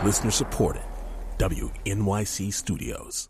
Listener supported. WNYC Studios.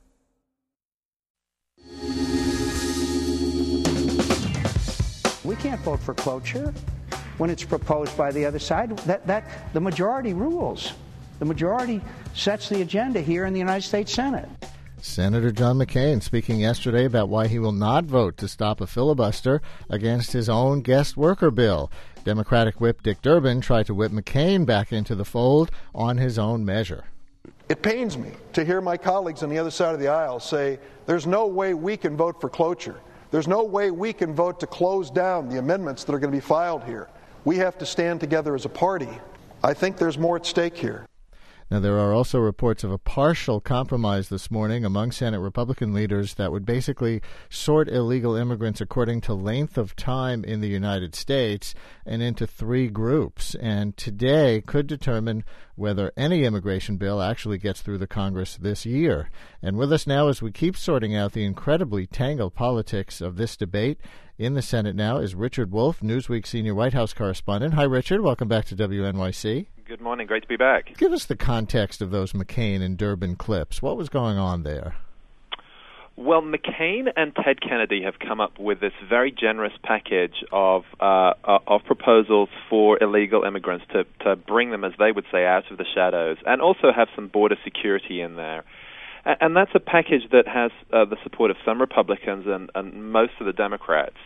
We can't vote for cloture when it's proposed by the other side. That the majority rules. The majority sets the agenda here in the United States Senate. Senator John McCain speaking yesterday about why he will not vote to stop a filibuster against his own guest worker bill. Democratic Whip Dick Durbin tried to whip McCain back into the fold on his own measure. It pains me to hear my colleagues on the other side of the aisle say there's no way we can vote for cloture. There's no way we can vote to close down the amendments that are going to be filed here. We have to stand together as a party. I think there's more at stake here. Now, there are also reports of a partial compromise this morning among Senate Republican leaders that would basically sort illegal immigrants according to length of time in the United States and into three groups, and today could determine whether any immigration bill actually gets through the Congress this year. And with us now, as we keep sorting out the incredibly tangled politics of this debate in the Senate now, is Richard Wolff, Newsweek senior White House correspondent. Hi, Richard. Welcome back to WNYC. Good morning. Great to be back. Give us the context of those McCain and Durbin clips. What was going on there? Well, McCain and Ted Kennedy have come up with this very generous package of proposals for illegal immigrants to bring them, as they would say, out of the shadows, and also have some border security in there. And that's a package that has the support of some Republicans and most of the Democrats.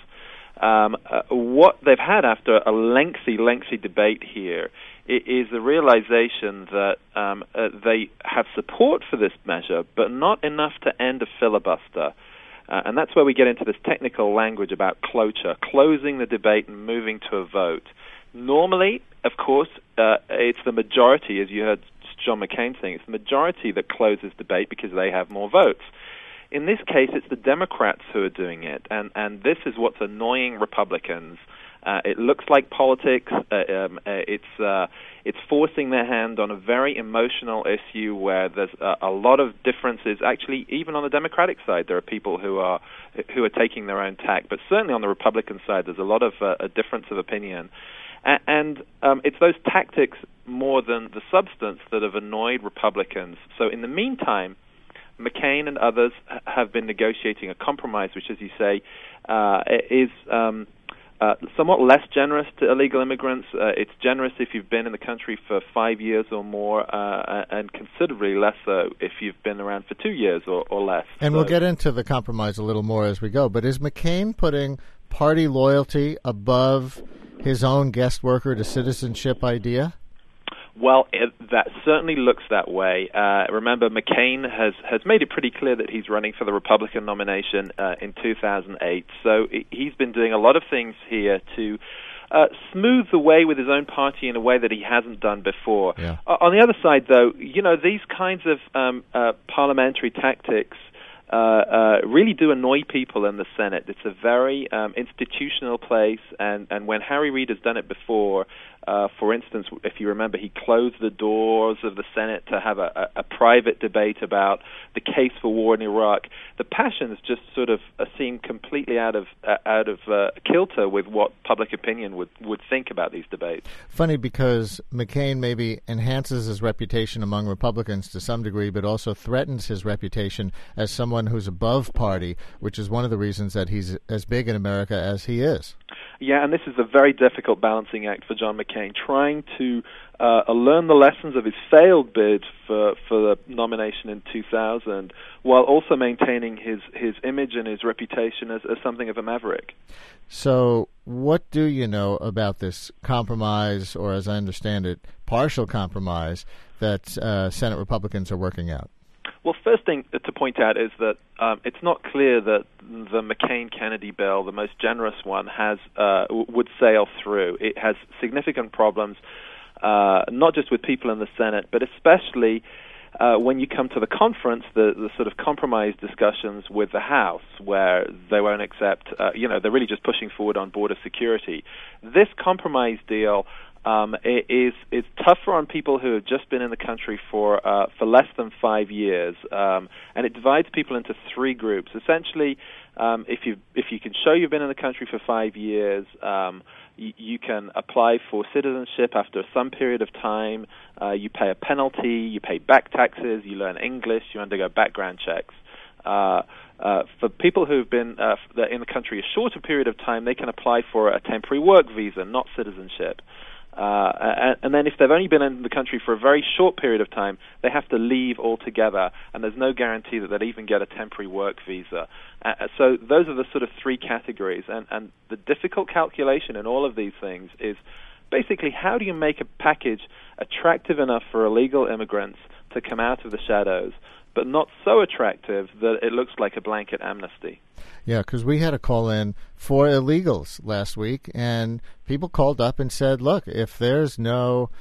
What they've had after a lengthy debate here is the realization that they have support for this measure, but not enough to end a filibuster. And that's where we get into this technical language about cloture, closing the debate and moving to a vote. Normally, of course, it's the majority, as you heard John McCain saying, it's the majority that closes debate because they have more votes. In this case, it's the Democrats who are doing it, and this is what's annoying Republicans. It looks like politics. It's forcing their hand on a very emotional issue where there's a lot of differences. Actually, even on the Democratic side, there are people who are taking their own tack. But certainly on the Republican side, there's a lot of a difference of opinion. And it's those tactics more than the substance that have annoyed Republicans. So in the meantime, McCain and others have been negotiating a compromise, which, as you say, is somewhat less generous to illegal immigrants. It's generous if you've been in the country for 5 years or more, and considerably less so if you've been around for 2 years or less. And we'll get into the compromise a little more as we go. But is McCain putting party loyalty above his own guest worker to citizenship idea? Well, that certainly looks that way. Remember, McCain has made it pretty clear that he's running for the Republican nomination in 2008. So he's been doing a lot of things here to smooth the way with his own party in a way that he hasn't done before. Yeah. On the other side, though, these kinds of parliamentary tactics really do annoy people in the Senate. It's a very institutional place, and when Harry Reid has done it before, for instance, if you remember, he closed the doors of the Senate to have a private debate about the case for war in Iraq. The passions just sort of seem completely out of kilter with what public opinion would think about these debates. Funny, because McCain maybe enhances his reputation among Republicans to some degree, but also threatens his reputation as someone who's above party, which is one of the reasons that he's as big in America as he is. Yeah, and this is a very difficult balancing act for John McCain, trying to learn the lessons of his failed bid for the nomination in 2000, while also maintaining his image and his reputation as something of a maverick. So what do you know about this compromise, or as I understand it, partial compromise, that Senate Republicans are working out? Well, first thing to point out is that it's not clear that the McCain-Kennedy bill, the most generous one, would sail through. It has significant problems, not just with people in the Senate, but especially when you come to the conference, the sort of compromise discussions with the House, where they won't accept, they're really just pushing forward on border security. This compromise deal is tougher on people who have just been in the country for less than 5 years, and it divides people into three groups. Essentially, if you can show you've been in the country for 5 years, you can apply for citizenship after some period of time. You pay a penalty, you pay back taxes, you learn English, you undergo background checks. For people who've been in the country a shorter period of time, they can apply for a temporary work visa, not citizenship. And then if they've only been in the country for a very short period of time, they have to leave altogether, and there's no guarantee that they'll even get a temporary work visa. So those are the sort of three categories, and the difficult calculation in all of these things is basically how do you make a package attractive enough for illegal immigrants to come out of the shadows, but not so attractive that it looks like a blanket amnesty. Yeah, because we had a call in for illegals last week, and people called up and said, "Look, if there's no,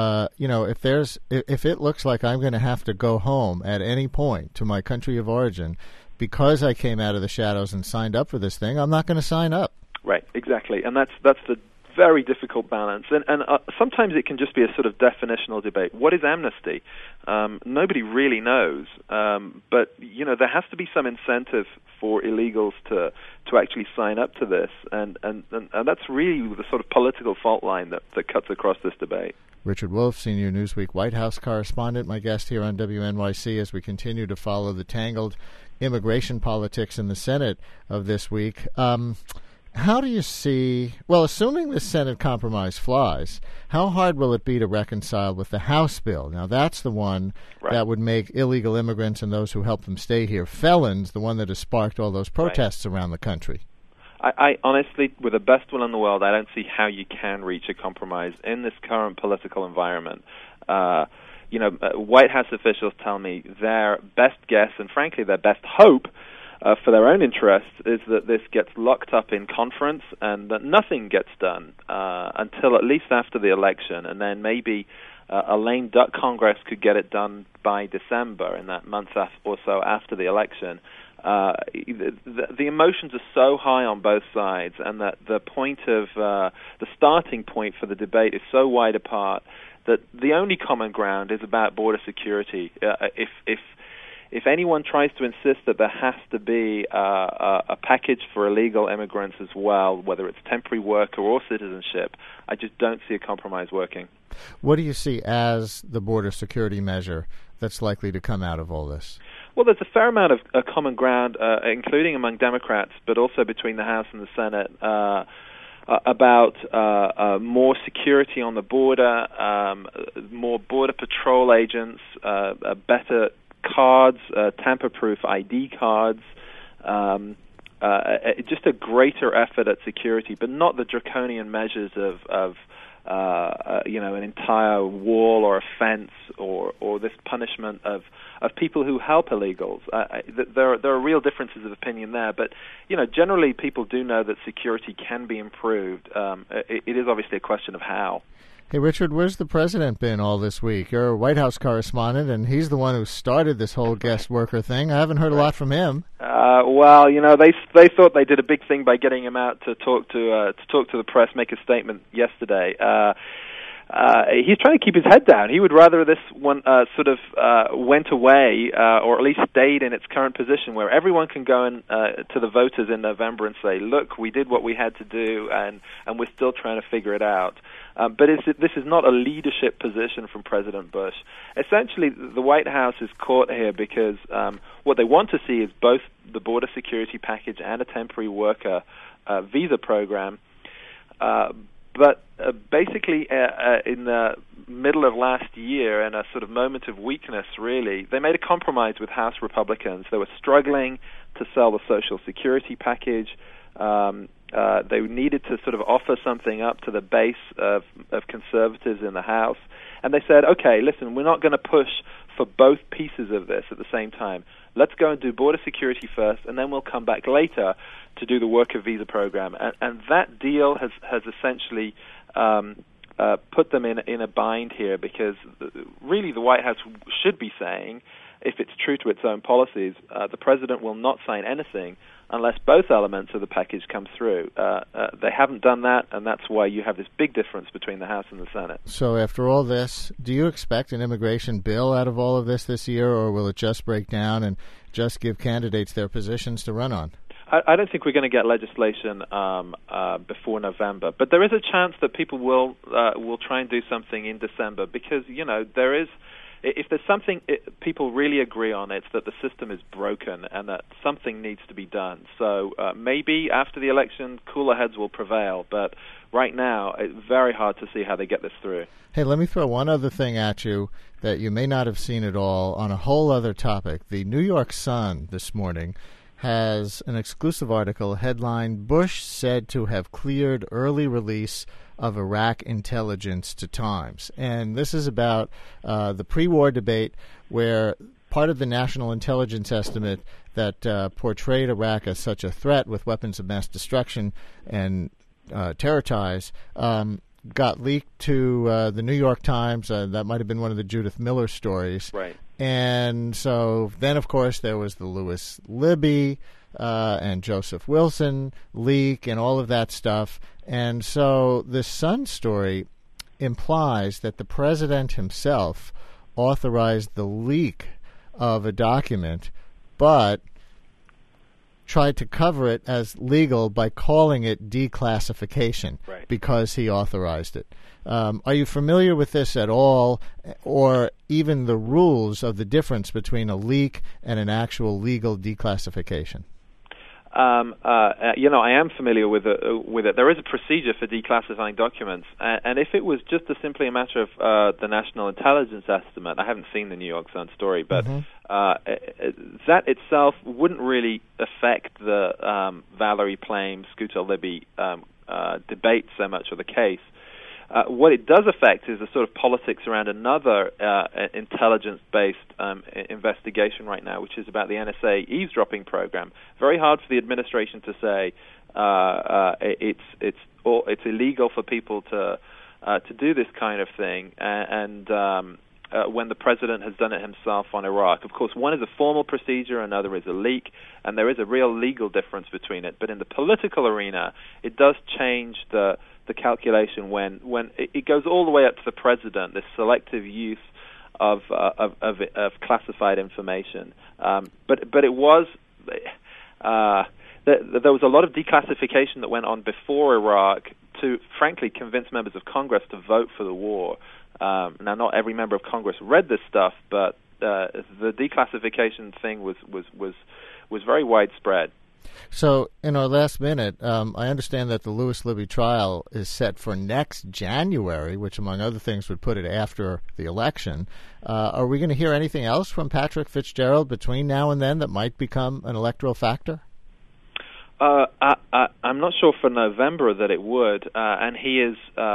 if it looks like I'm going to have to go home at any point to my country of origin because I came out of the shadows and signed up for this thing, I'm not going to sign up." Right, exactly, and that's the very difficult balance, and sometimes it can just be a sort of definitional debate. What is amnesty? Nobody really knows, but there has to be some incentive for illegals to actually sign up to this, and that's really the sort of political fault line that cuts across this debate. Richard Wolff, senior Newsweek White House correspondent, my guest here on WNYC as we continue to follow the tangled immigration politics in the Senate of this week. How do you see, assuming the Senate compromise flies, how hard will it be to reconcile with the House bill? Now, that's the one that would make illegal immigrants and those who help them stay here felons, the one that has sparked all those protests around the country. I honestly, with the best will in the world, I don't see how you can reach a compromise in this current political environment. White House officials tell me their best guess and, frankly, their best hope for their own interests is that this gets locked up in conference and that nothing gets done until at least after the election, and then maybe a lame duck Congress could get it done by December, in that month or so after the election. The emotions are so high on both sides, and that the point of the starting point for the debate is so wide apart that the only common ground is about border security. If anyone tries to insist that there has to be a package for illegal immigrants as well, whether it's temporary worker or citizenship, I just don't see a compromise working. What do you see as the border security measure that's likely to come out of all this? Well, there's a fair amount of common ground, including among Democrats, but also between the House and the Senate, about more security on the border, more border patrol agents, better cards, tamper-proof ID cards, just a greater effort at security, but not the draconian measures of an entire wall or a fence or this punishment of people who help illegals. There are real differences of opinion there, but generally people do know that security can be improved. It is obviously a question of how. Hey, Richard, where's the president been all this week? You're a White House correspondent, and he's the one who started this whole guest worker thing. I haven't heard a lot from him. They thought they did a big thing by getting him out to talk to the press, make a statement yesterday. He's trying to keep his head down. He would rather this one went away, or at least stayed in its current position, where everyone can go to the voters in November and say, "Look, we did what we had to do, and we're still trying to figure it out." But this is not a leadership position from President Bush. Essentially, the White House is caught here because what they want to see is both the border security package and a temporary worker visa program. But basically, in the middle of last year, in a sort of moment of weakness, really, they made a compromise with House Republicans. They were struggling to sell the Social Security package. They needed to sort of offer something up to the base of conservatives in the House. And they said, okay, listen, we're not going to push for both pieces of this at the same time. Let's go and do border security first, and then we'll come back later to do the worker visa program. And that deal has essentially put them in a bind here, because really the White House should be saying, if it's true to its own policies, the president will not sign anything unless both elements of the package come through. They haven't done that, and that's why you have this big difference between the House and the Senate. So after all this, do you expect an immigration bill out of all of this year, or will it just break down and just give candidates their positions to run on? I don't think we're going to get legislation before November, but there is a chance that people will try and do something in December because, there is. If there's something people really agree on, it's that the system is broken and that something needs to be done. So maybe after the election, cooler heads will prevail. But right now, it's very hard to see how they get this through. Hey, let me throw one other thing at you that you may not have seen at all on a whole other topic. The New York Sun this morning has an exclusive article headlined, "Bush said to have cleared early release of Iraq intelligence to Times." And this is about the pre-war debate where part of the national intelligence estimate that portrayed Iraq as such a threat with weapons of mass destruction and terror ties got leaked to the New York Times. That might have been one of the Judith Miller stories. Right. And so then, of course, there was the Lewis Libby and Joseph Wilson leak and all of that stuff. And so the Sun story implies that the president himself authorized the leak of a document, but tried to cover it as legal by calling it declassification because he authorized it. Are you familiar with this at all, or even the rules of the difference between a leak and an actual legal declassification? I am familiar with it. There is a procedure for declassifying documents, and if it was just simply a matter of the national intelligence estimate, I haven't seen the New York Sun story, but that itself wouldn't really affect the Valerie Plame, Scooter Libby debate so much, or the case. What it does affect is the sort of politics around another intelligence-based investigation right now, which is about the NSA eavesdropping program. Very hard for the administration to say it's illegal for people to do this kind of thing, and when the president has done it himself on Iraq. Of course, one is a formal procedure, another is a leak, and there is a real legal difference between it. But in the political arena, it does change the calculation when it goes all the way up to the president, this selective use of classified information. But it was there was a lot of declassification that went on before Iraq to, frankly, convince members of Congress to vote for the war. Now, not every member of Congress read this stuff, but the declassification thing was very widespread. So, in our last minute, I understand that the Lewis Libby trial is set for next January, which, among other things, would put it after the election. Are we going to hear anything else from Patrick Fitzgerald between now and then that might become an electoral factor? I'm not sure for November that it would, and he's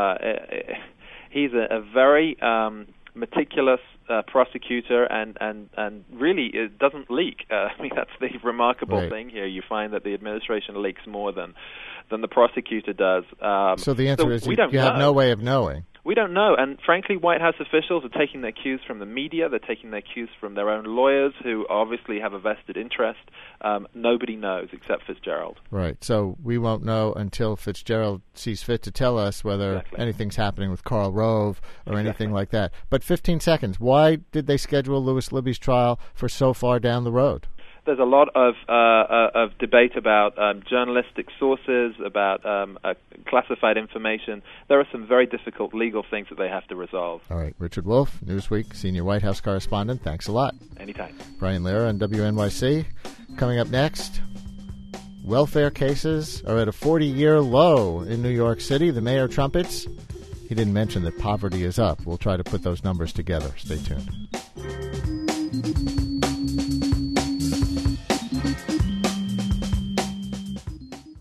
a very meticulous prosecutor, and really it doesn't leak. I mean, that's the remarkable thing here. You find that the administration leaks more than the prosecutor does. So the answer is you have no way of knowing. We don't know, and frankly, White House officials are taking their cues from the media. They're taking their cues from their own lawyers, who obviously have a vested interest. Nobody knows except Fitzgerald. Right. So we won't know until Fitzgerald sees fit to tell us whether anything's happening with Karl Rove or anything like that. But 15 seconds. Why did they schedule Lewis Libby's trial for so far down the road? There's a lot of debate about journalistic sources, about classified information. There are some very difficult legal things that they have to resolve. All right. Richard Wolff, Newsweek senior White House correspondent. Thanks a lot. Anytime. Brian Lehrer on WNYC. Coming up next, welfare cases are at a 40-year low in New York City. The mayor trumpets. He didn't mention that poverty is up. We'll try to put those numbers together. Stay tuned.